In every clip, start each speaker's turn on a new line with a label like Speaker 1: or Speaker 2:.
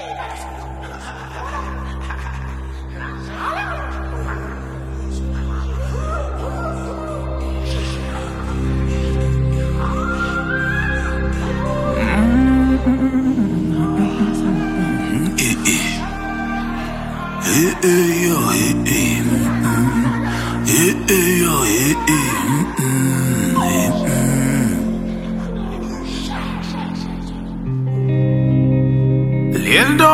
Speaker 1: Lindo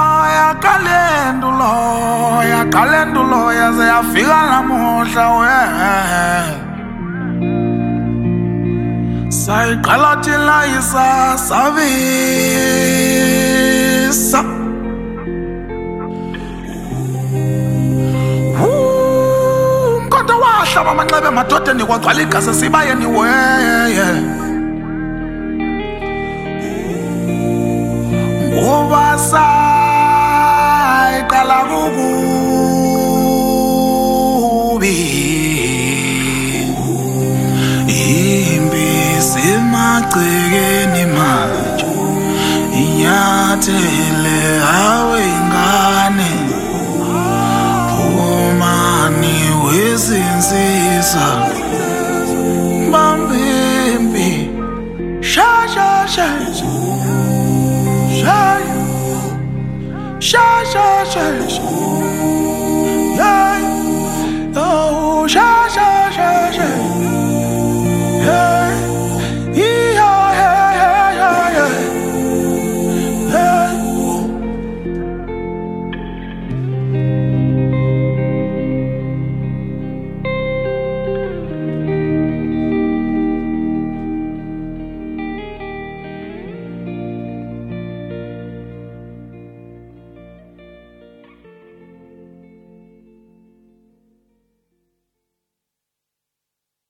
Speaker 1: yakalendulo yaze yafika namuhla we sayiqala thina isasabisa umkhonto wahlaba amanxeba emadodeni kwagcwala igasi sibayeni weye ngoba sayiqala kukubi imbi semagcekeni manje inyathele awe ingane umani wezinsisa bambimbi shasha Shasha,